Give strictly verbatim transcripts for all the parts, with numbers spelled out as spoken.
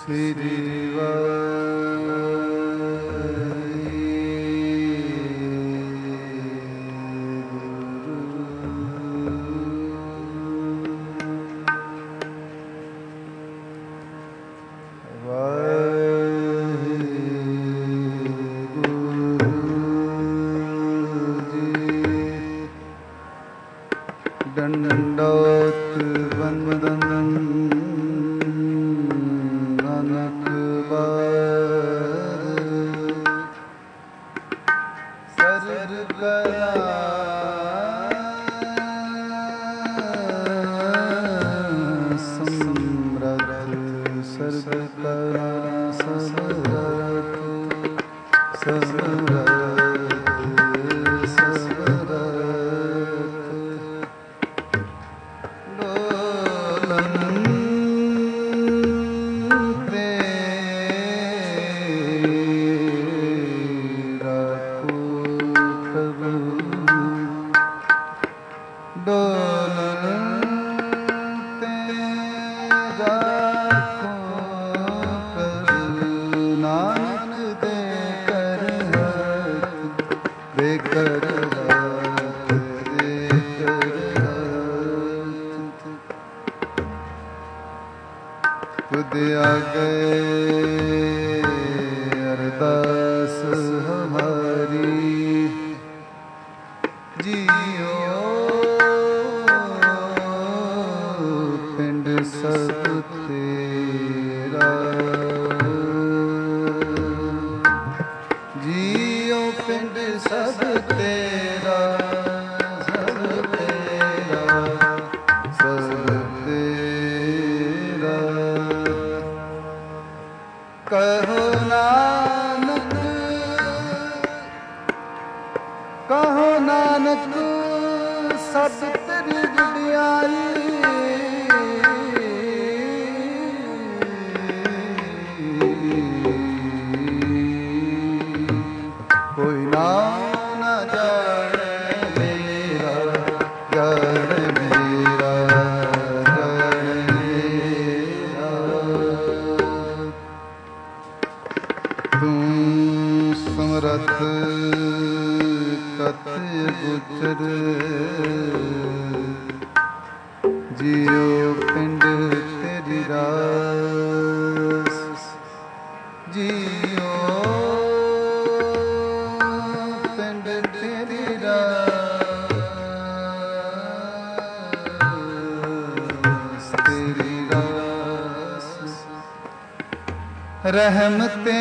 रहम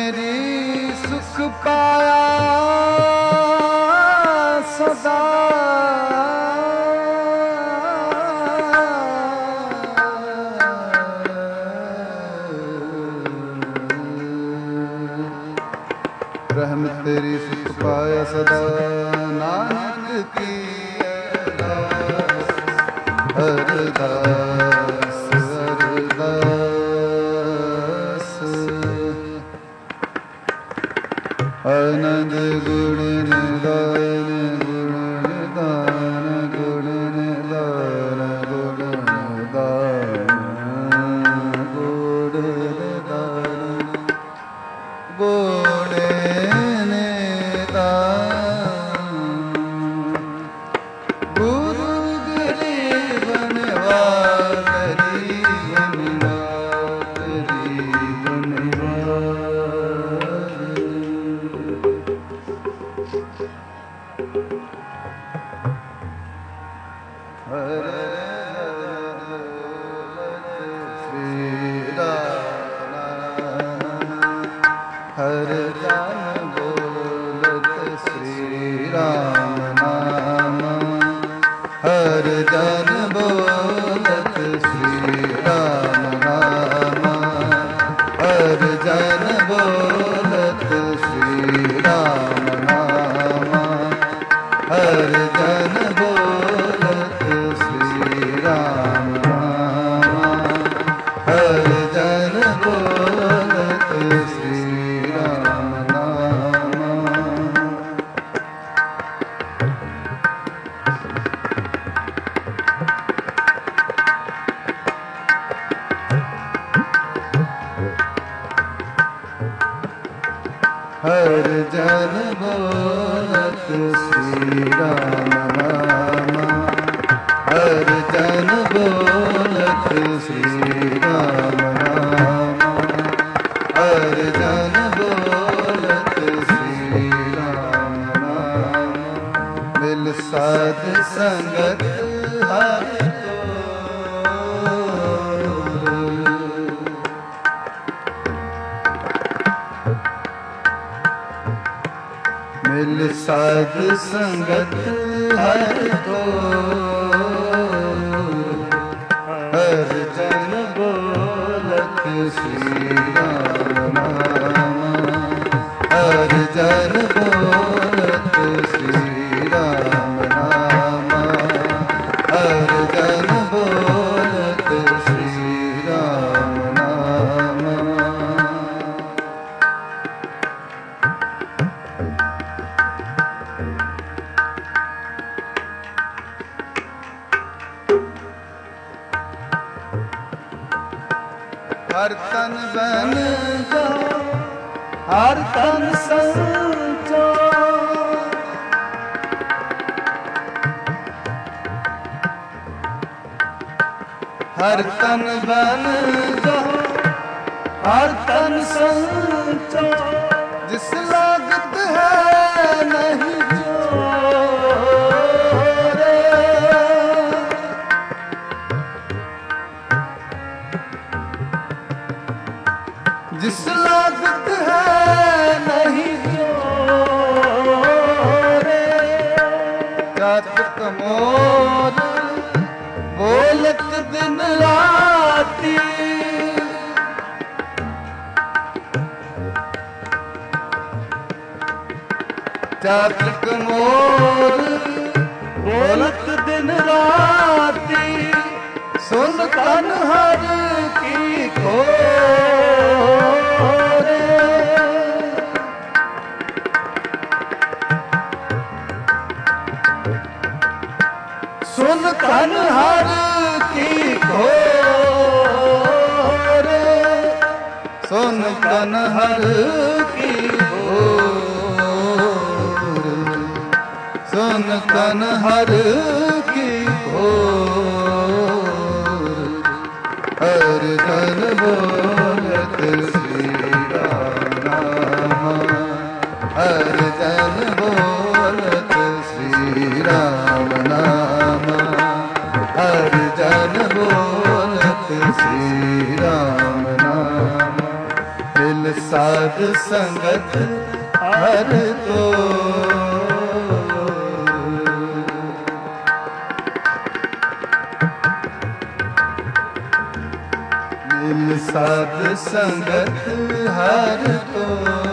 तेरी सुख पाया सदा रहम तेरी सुख पाया सदा नानक की अरदास आनंद गुण निदान गुण निदान गुण निदान गुण निदान गुण निदान गुण निदान गुरु गरीब निवास गरीब निवास गरीब निवास हर जन बोलत श्री राम नाम हर जन बोलत श्री राम नाम हर जन बोलत श्री राम नाम जन बोलत श्री राम नाम, हर जन बोलत श्री राम नाम, हर जन बोलत श्री राम नाम। मिल साध संगत हर मिल साध संगत हर तो, हर जन बोलत श्री राम नाम, हर जन बोलत श्री राम नाम, हर जन बोलत श्री राम नाम। हर तन बन जा, हर तन संचो, हर तन बन जा, हर तन संचो, जिस लागत है नहीं जोरे, जिस लागत है नहीं जोरे। चातक मोर बोलत दिन राती, चातक मोर बोलत दिन राती, सुन कन हर की खोरे। सुन कन हर की खोरे, सुन कन हर की खोरे, सुन कन हर की खोरे। हर जन बोलत श्री राम नाम, हर जन बोलत श्री राम नाम, हर जन बोलत श्री राम नाम। मिल साध संगत हर तो, मिल साध संगत हर तो,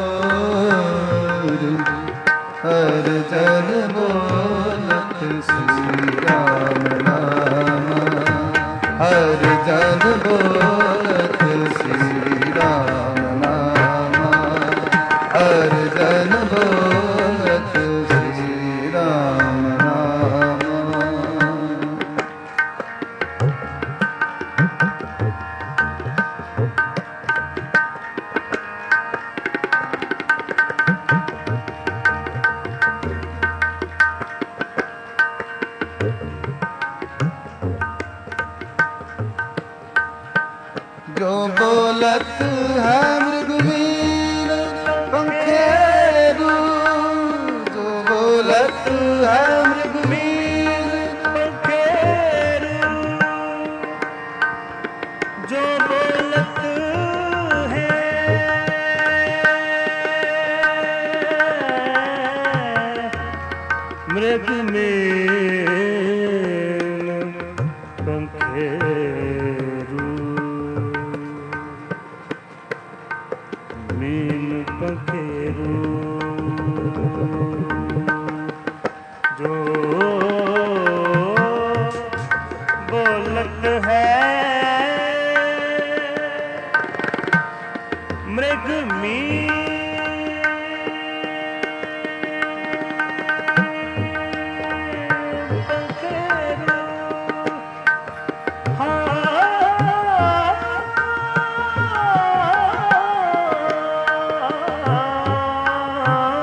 हर जन बोलत श्री राम नाम, हर जन बोलत श्री राम नाम, हर जन बोलत श्री राम नाम। जो बोलत है मृगवीर पंखेरु, जो बोलत है मृगवीर पंखेरु, जो बोलत है मृगवीर पंखेरु, मीन पंखेरु, जो बोलत है मृग मीन पंखेरु। हाँ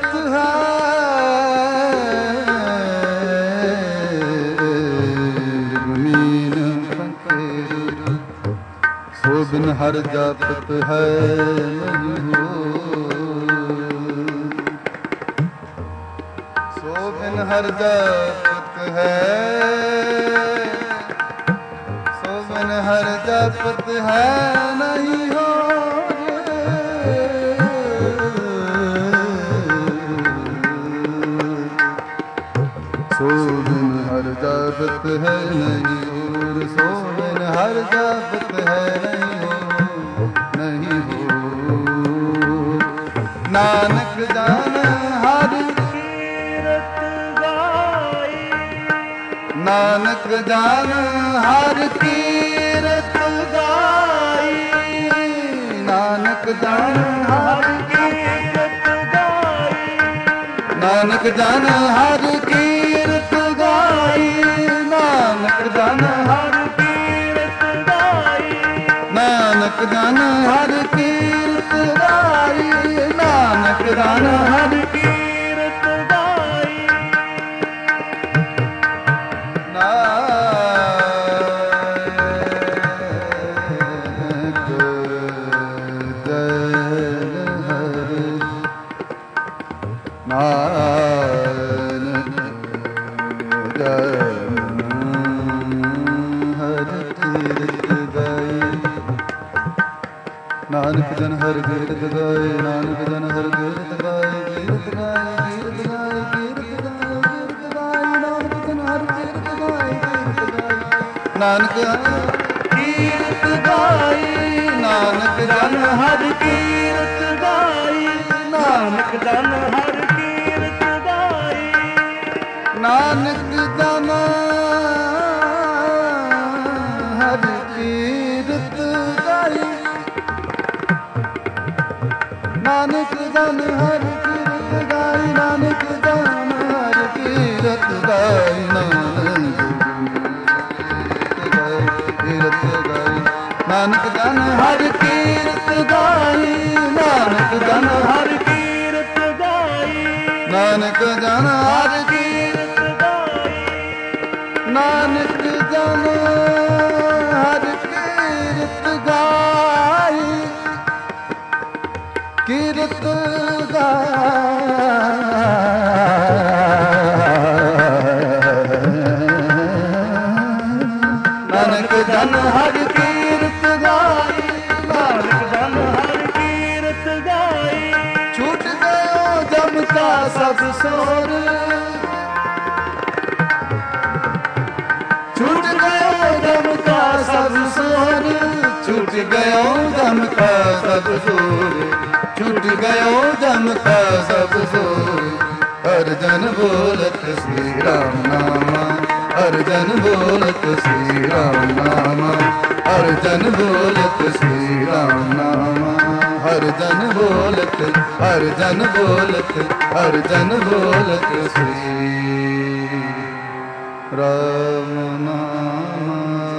ਕੀਰਤ ਹੈ ਗੁਮੀਨ ਫਕੀਰ ਸੋ ਬਿਨ ਹਰ ਜਾਪਤ ਹੈ ਨਹੀਂ ਸੋ ਬਿਨ ਹਰ ਜਾਪਤ ਹੈ ਸੋ ਬਿਨ ਹਰ ਜਾਪਤ ਹੈ ਨਹੀਂ ਹੋ ਸੋ ਬਿਨ ਹਰ ਜਾਪਤ ਹੈ ਨਹੀਂ ਹੋਰ ਸੋ ਬਿਨ ਹਰ ਜਾਪਤ ਹੈ ਨਹੀਂ ਹੋ ਨਹੀਂ ਹੋ ਨਾਨਕ ਜਾਨ ਹਰ ਕੀਰਤ ਗਾਈ ਨਾਨਕ ਜਾਨ ਹਰ ਕੀਰਤ ਗਾਈ ਨਾਨਕ ਜਾਨ ਹਰ ਕੀਰਤ ਗਾਈ ਨਾਨਕ ਜਾਨ ਹਰ ਕੀਰਤ ਗਾਈ ਨਾਨਕ ਜਾਨ ਹਰ ਕੀਰਤ ਗਾਈ ਨਾਨਕ ਜਾਨ ਹਰ ਕੀਰਤ ਗਾਈ ਨਾਨਕ ਜਾਨ ਹਰ ਕੀਰਤ ਗਾਈ ਨਾਨਕ ਜਨ ਹਰ ਕੀਰਤ ਗਾਏ ਨਾਨਕ ਜਨ ਹਰ ਕੀਰਤ ਗਾਏ ਕੀਰਤ ਗਾਏ ਕੀਰਤ ਗਾਏ ਕੀਰਤ ਗਾਏ ਕੀਰਤ ਗਾਏ ਨਾਨਕ ਜਨ ਹਰ ਕੀਰਤ ਗਾਏ ਕੀਰਤ ਗਾਏ ਨਾਨਕ ਕੀਰਤ ਗਾਏ ਨਾਨਕ ਜਨ ਹਰ ਕੀਰਤ ਗਾਏ ਨਾਨਕ ਜਨ ਹਰ ਕੀਰਤ ਗਾਏ ਨਾਨਕ ਜਨ ਹਰ ਕੀਰਤ ਗਾਏ ਨਾਨਕ ਜਨ ਹਰ ਕੀਰਤ ਗਾਈ ਨਾਨਕ ਜਨ ਹਰ ਕੀਰਤ ਗਾਈ ਨਾਨਕ ਕੀਰਤ ਗਾਈ ਨਾਨਕ ਜਨ ਹਰ ਕੀਰਤ ਗਾਈ ਨਾਨਕ ਜਨ ਹਰ ਕੀਰਤ ਗਾਈ ਨਾਨਕ ਜਨ ਹਰ ਕੀਰਤ ਗਾਈ ਨਾਨਕ ਜਨ ਹਰ ਕੀਰਤ ਗਾਈ ਕੀਰਤ ਗਾਏ ਨਾਨਕ ਜਨ ਹਰ ਕੀਰਤ ਗਾਏ ਨਾਨਕ ਜਨ ਹਰ ਕੀਰਤ ਗਾਏ ਛੂਟ ਗਇਓ ਜਮ ਕਾ ਸਭ ਸੋਰ ਛੂਟ ਗਇਓ ਜਮ ਕਾ ਸਭ ਸੋਰ ਛੂਟ ਗਇਓ ਜਮ ਕਾ ਸਭ ਸੋਰ ਛੁੱਟ ਗਇਓ ਜਮ ਕਾ ਸਭ ਸੋਰ ਹਰ ਜਨ ਬੋਲਤ ਸ੍ਰੀ ਰਾਮ ਨਾਮਾ ਹਰ ਜਨ ਬੋਲਤ ਸ੍ਰੀ ਰਾਮ ਨਾਮਾ ਹਰ ਜਨ ਬੋਲਤ ਸ੍ਰੀ ਰਾਮ ਨਾਮਾ ਹਰ ਜਨ ਬੋਲਤ ਹਰ ਜਨ ਬੋਲਤ ਹਰ ਜਨ ਬੋਲਤ ਸ੍ਰੀ ਰਾਮ ਨਾਮਾ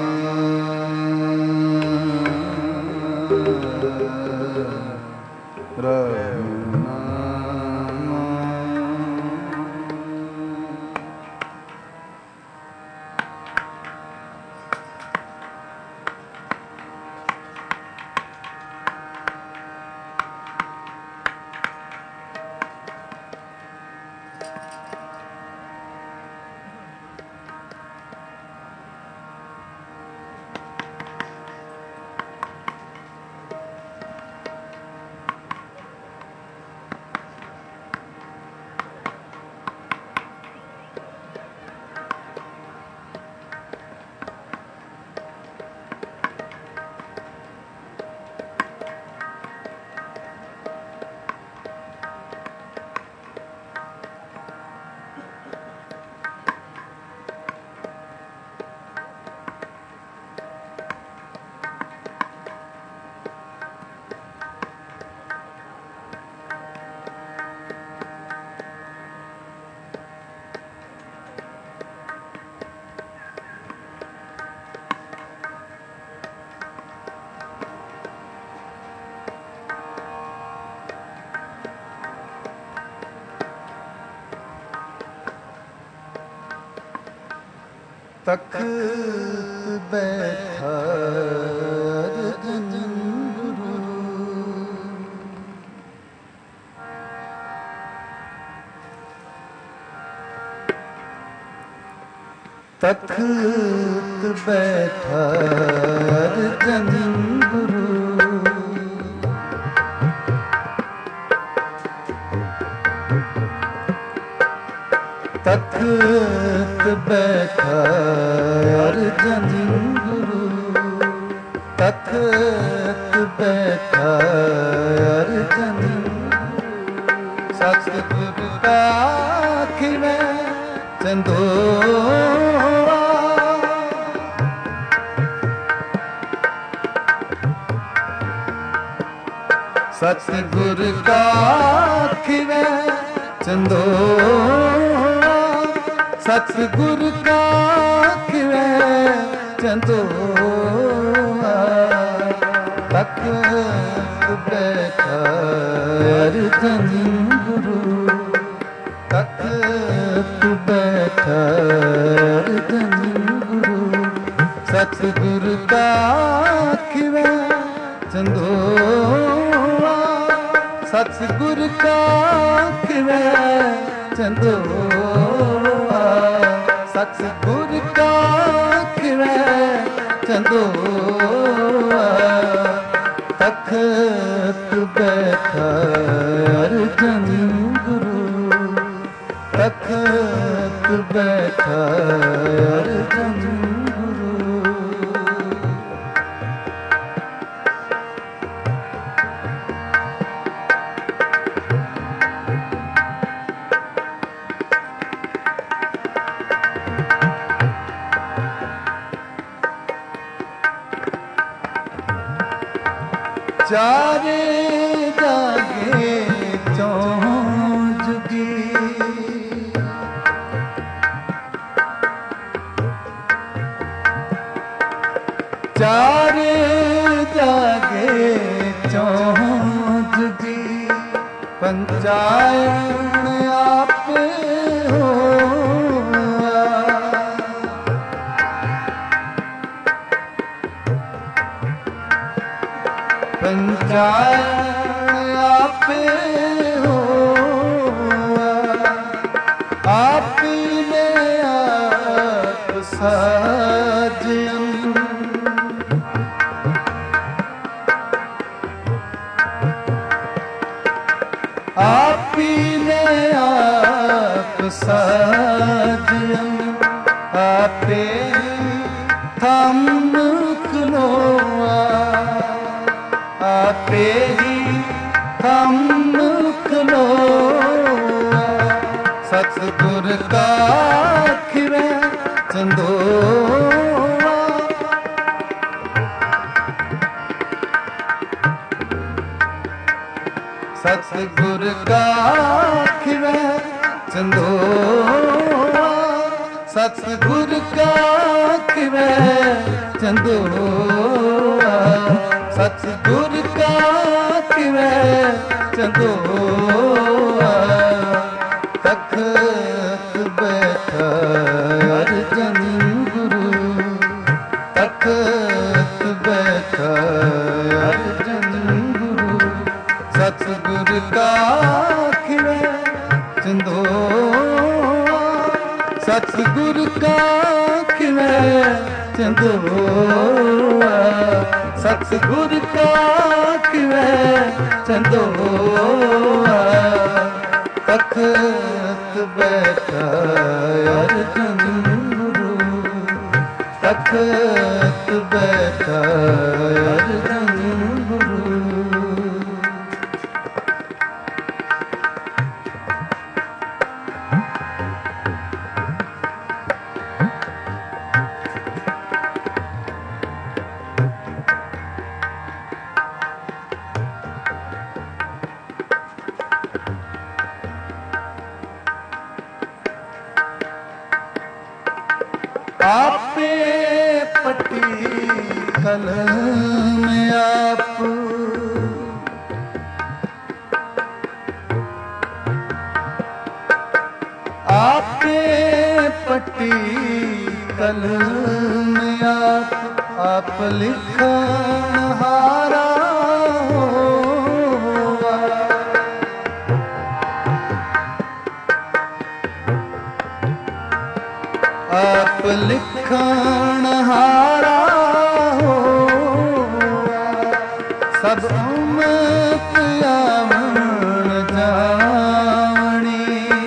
ਰਾਮ ਨਾਮ ਤਖਤ ਬੈਠਾ ਅਰਜਨ ਗੁਰੂ, ਤਖਤ ਬੈਠਾ ਅਰਜਨ ਗੁਰੂ, ਤਖਤ ਬੈਠਾ ਅਰਜਨ ਗੁਰੂ, ਤਖਤ ਬੈਠਾ ਅਰਜਨ ਗੁਰੂ, ਸਤਿਗੁਰ ਕਾ ਖਿਵੈ ਚੰਦੋਆ, ਸਤਿਗੁਰ ਕਾ ਖਿਵੈ ਚੰਦੋਆ, ਸਤਿਗੁਰ ਕਾ ਖਿਵੈ ਚੰਦੋਆ, ਤਖਤ ਬੈਠਾ ਅਰਜਨ ਗੁਰੂ, ਤਖਤ ਬੈਠਾ ਅਰਜਨ ਗੁਰੂ, ਸਤਿਗੁਰ ਕਾ ਖਿਵੈ ਚੰਦੋਆ, ਸਤਿਗੁਰ ਕਾ ਖਿਵੈ ਚੰਦੋਆ, ਸਤਿਗੁਰ ਕਾ ਖਿਵੈ ਚੰਦੋਆ, ਤਖਤ ਬੈਠਾ ਅਰਜਨ ਗੁਰੂ, ਤਖਤ ਬੈਠਾ ਅਰਜਨ ਗੁਰੂ, ਚਾਰੇ ਜਾਗੇ ਚੌਂ ਜੁਗੀ, ਚਾਰੇ ਜਾਗੇ ਚੌਂ ਜੁਗੀ, ਪੰਚਾਇਣ ਆਪੇ ਹੋਆ, ਪੰਚਾਇਣ ਆਪੇ ਹੋਆ, ਆਪੀ ਨੇ ਆਪ ਸਾਜਿਆ, ਆਪੀ ਨੇ ਆਪ ਸਾਜਿਆ, ਆਪੇ ਥੰਮ ਖਲੋਆ, ਆਪੇ ਹੀ ਥੰਮ ਖਲੋਆ, ਸਤਿਗੁਰ ਕਾ ਖਿਵੈ ਚੰਦੋਆ, ਸਤਿਗੁਰ ਕਾ ਖਿਵੈ ਚੰਦੋਆ, ਸਤਿਗੁਰ ਕਾ ਖਿਵੈ ਚੰਦੋਆ, ਸਤਿਗੁਰ ਕਾ ਖਿਵੈ ਚੰਦੋਆ, ਤਖਤ ਬੈਠਾ ਅਰਜਨ ਗੁਰੂ, ਤਖਤ ਬੈਠਾ ਅਰਜਨ ਗੁਰੂ, ਸਤਿਗੁਰ ਕਾ ਖਿਵੈ ਚੰਦੋਆ, ਸਤਿਗੁਰ ਕਾ ਖਿਵੈ ਚੰਦੋਆ, ਸਤਿਗੁਰ ਕਾ ਖਿਵੈ ਚੰਦੋਆ, ਤਖਤ ਬੈਠਾ ਅਰਜਨ ਗੁਰੂ, ਤਖਤ ਬੈਠਾ ਅਰਜਨ ਗੁਰੂ, आपे पट्टी कलम आप, आपे पट्टी कलम आप आप लिखन हारा होवा। आप लिखन हारा होवा। सब उम्मत आवन जावनी।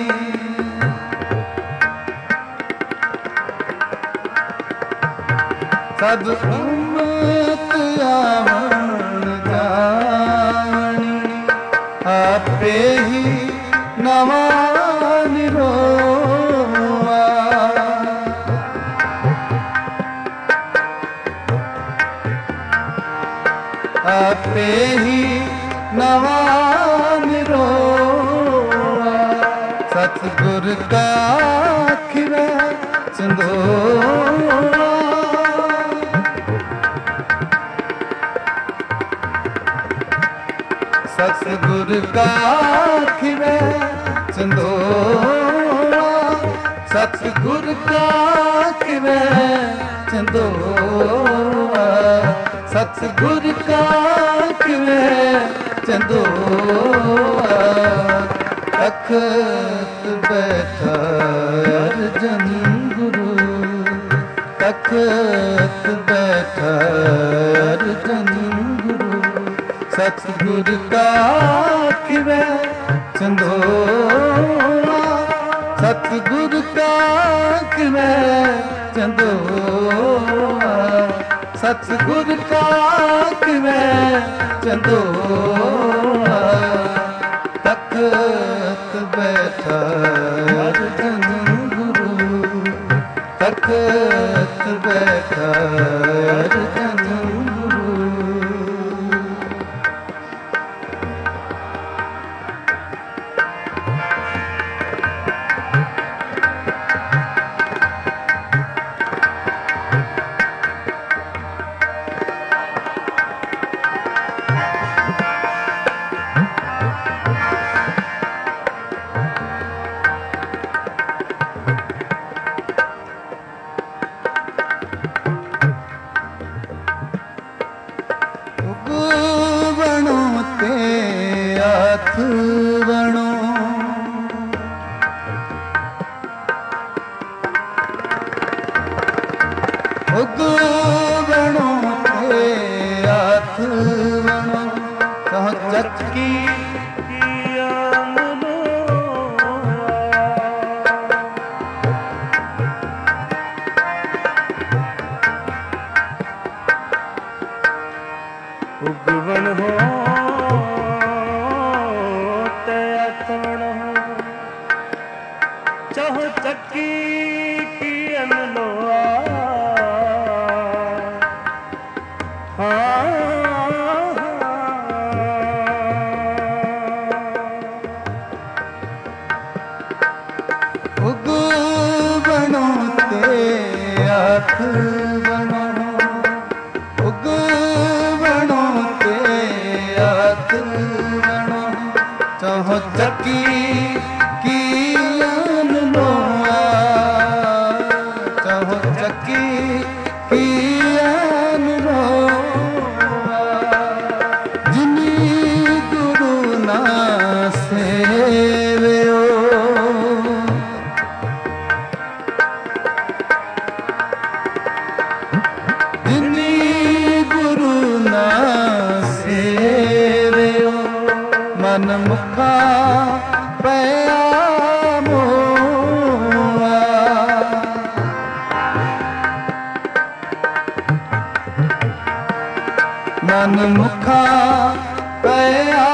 सब उम्मत आवन जावनी। आपे ही नवा निरोवा। आपे ही नवा निरोवा। सतगुर का खिरा चंदोआ। सतगुर का खिरा चंदोआ। सतगुर का खिरा चंदोआ। सतगुर का खिरा चंदोआ। तखत बैठा अर्जन गुरु। तखत बैठा अर्जन गुरु। सतगुर का खिरा चंदोआ। सतगुर का खिरा चंदोआ। सतगुर का खिरा चंदोआ। तखत बैठा अर्जन गुरु। तखत बैठा अर्जन गुरु। हाथ बनो। उग बनो ते हाथ बनो। कहो चक्की उगवन हो ते अथवन हो। चाहो चक्की की अनलोआ। हाँ उग बनो ते हाथ बनो। उग चाहो चक्की की अनलोआ। चाहो चक्की की अनलोआ। जिनी गुरु ना सेवियो। जिनी गुरु ना सेवियो। मन मुखा पया मोआ। मन मुखा पया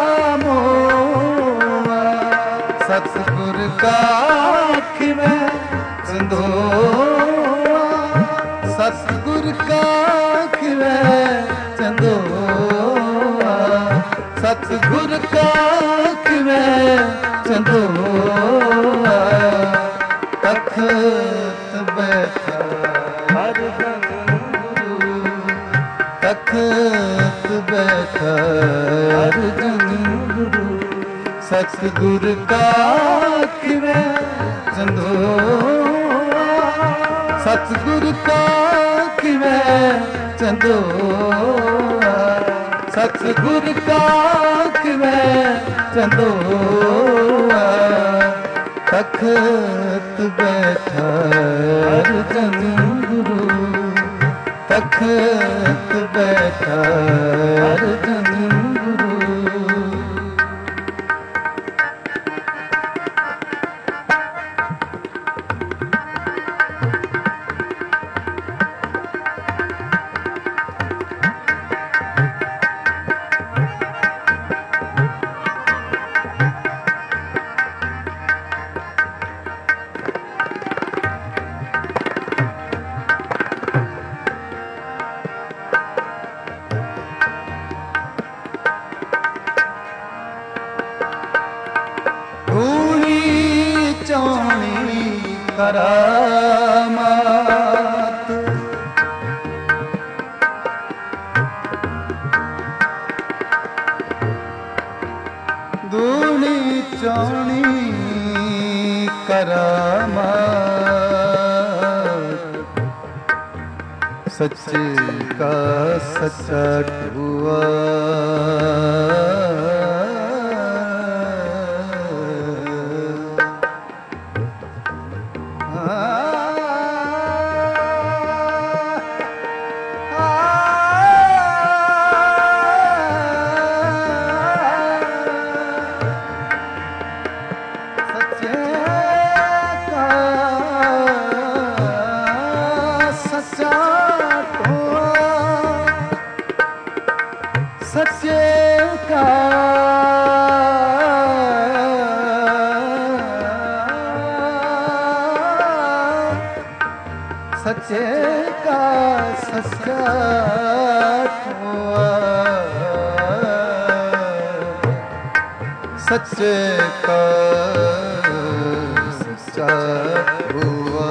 मोआ। सतगुर का खिरा चंदोआ। सतगुर का खिरा चंदोआ। सतगुर का खिरा चंदोआ। तखत बैठा अर्जन गुरु। तखत बैठा अर्जन गुरु। सतगुर का खिरा चंदोआ। सतगुर चंदोआ सतगुर का मैं चंदोआ तखत बैठा अर्जन गुरु तखत बैठा अर्जन गुरु करामात दूनी चौनी करामात सच्चे का सच्चा हुआ सच्चे का सच्चा हुआ सच्चे का सच्चा हुआ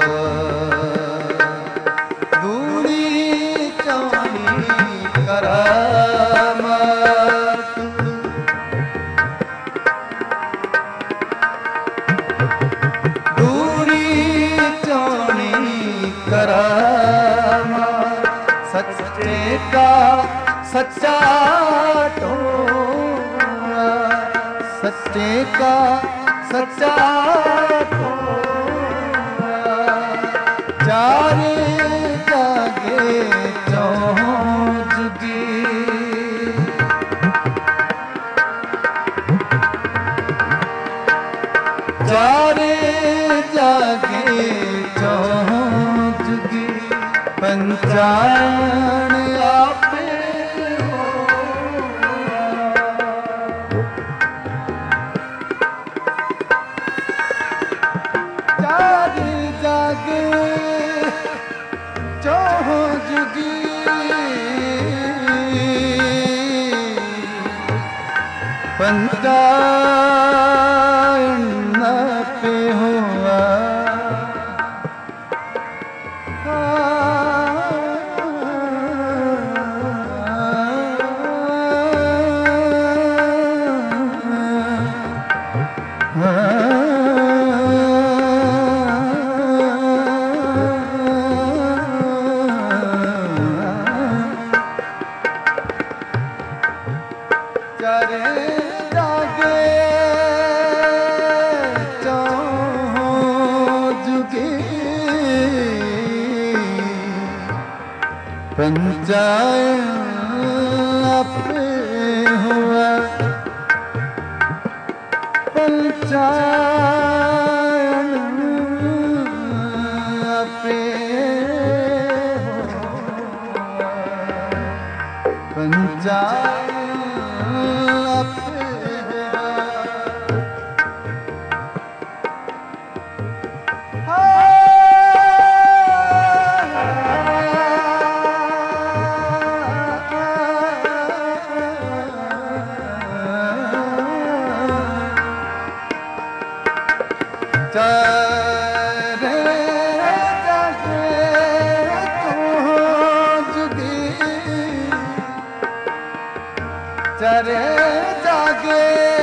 दूरी चौनी करामात दूरी चौनी करामात सच्चे का सच्चा टोरा सच्चे का सच्चा टोरा चार जागे चौजुगी चार जागे चौजुगी पंचायन आपे हो चार जागे चौजुगी पंचायन पे हुआ पंचायन पे हुआ पंचायन पे हुआ पंचायन पे चारे जागे चौजुगी चारे जागे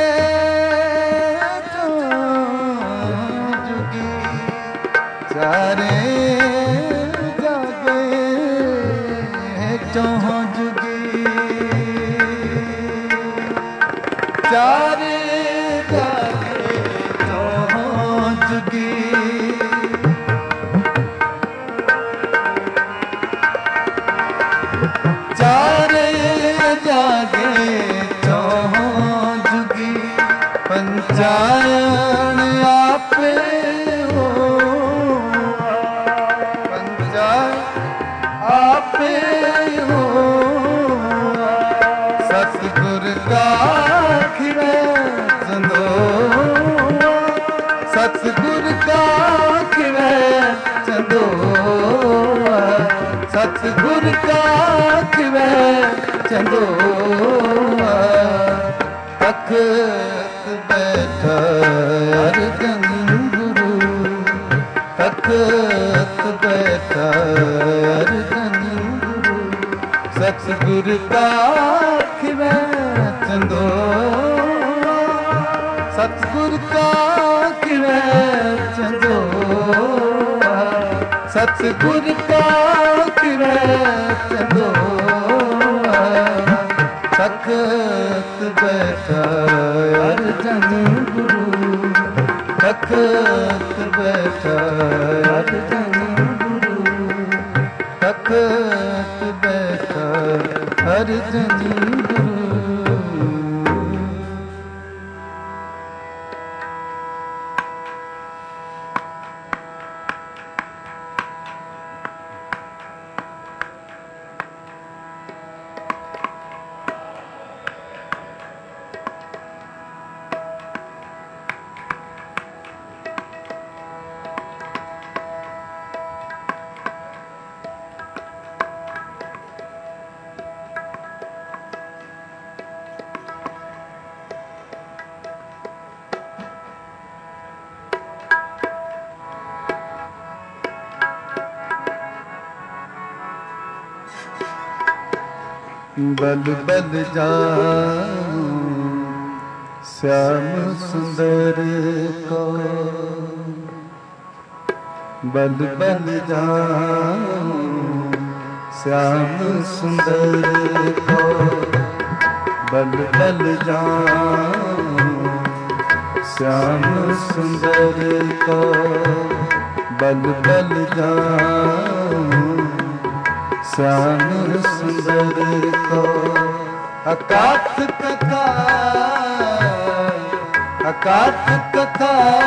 चौजुगी चारे जागे चौ सतगुर का किवै चंदोआ, सतगुर का किवै चंदोआ। तखत बैठा अर्जन गुरु, तखत बैठा अर्जन गुरु। सतगुर का खिवै चंदोआ, सतगुर का खिवै चंदोआ। सतगुर का खिवै चंदोआ। तखत बैठा अर्जन गुरु, तखत बैठा अर्जन गुरु, तखत बैठा अर्जन गुरु। बल बल जाऊं श्याम सुंदर को, बल बल जाऊं श्याम सुंदर को, बल बल जाऊं श्याम सुंदर को, बल बल जाऊं श्याम सुंदर को। अकाथ कथा, अकाथ कथा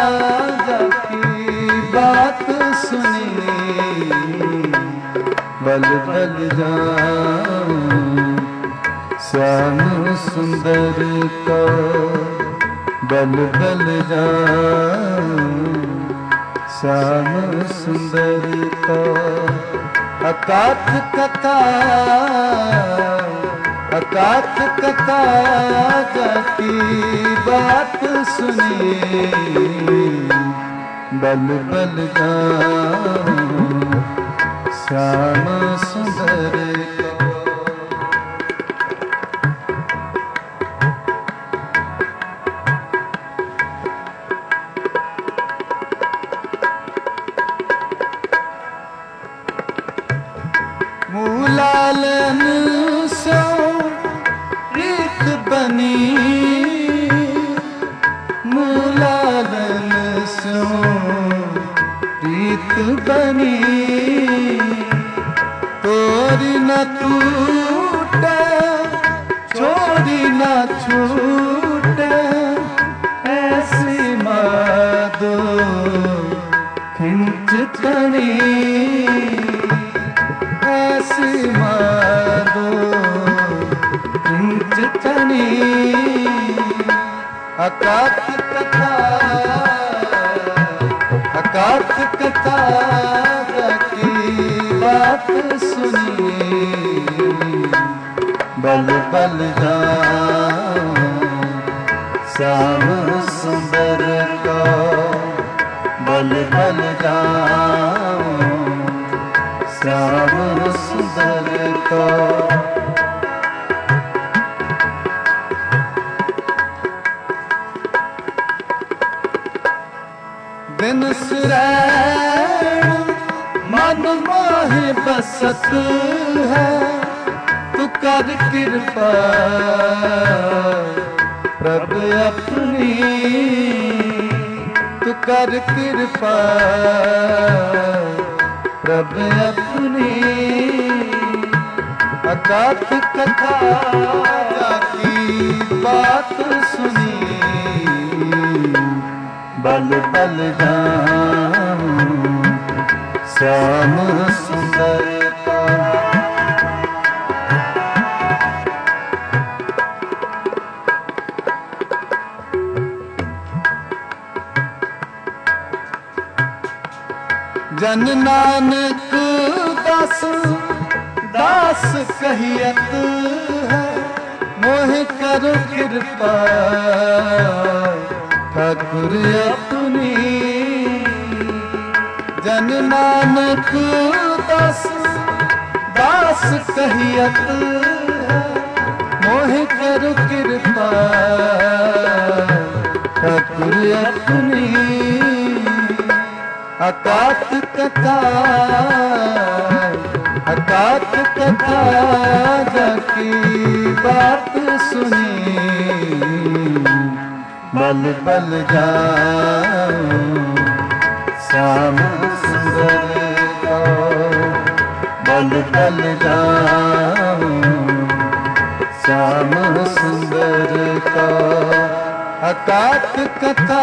जाकी बात सुनी, बल बल जाऊं श्याम सुंदर को, बल बल जाऊं श्याम सुंदर को। अकाथ कथा, अकाथ कथा जाकी बात सुनी, बल बल जाऊं श्याम सुंदर को। मूलालन सो रीत बनी, मूलालन सो रीत बनी। तोरी न टूटे छोरी न छूटे, ऐसी माधो खिंच तनी, ऐसी माधो खिंच तनी। अकाथ कथा, अकाथ कथा की बात सुनी, बल बल जाऊं श्याम सुंदर को, बल बल जाऊं श्याम सुंदर को। दिन सुरैण मन मोहि बसत है, तू कर कृपा प्रभु अपनी, तू कर कृपा प्रभु अपनी। अकाथ कथा की बात सुनी, बल बल जाऊं श्याम सुंदर को। जन नानक दास दास कहियत है, मोह करो कृपा ठाकुर अपनी। जन नानक दास दास कहियत है, मोह करो कृपा ठाकुर अपनी। अकात कथा अकात कथा जाकी बात सुनी, बल बल जाऊं श्याम सुंदर का, बल बल जाऊं श्याम सुंदर का। अकात कथा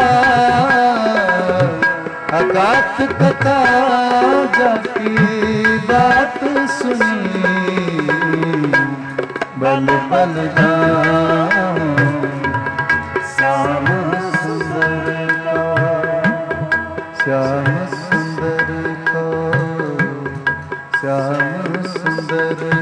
अकात कथा जाकी बात सुनी, बल बल जाऊं श्याम सुंदर का, श्याम सुंदर का, श्याम सुंदर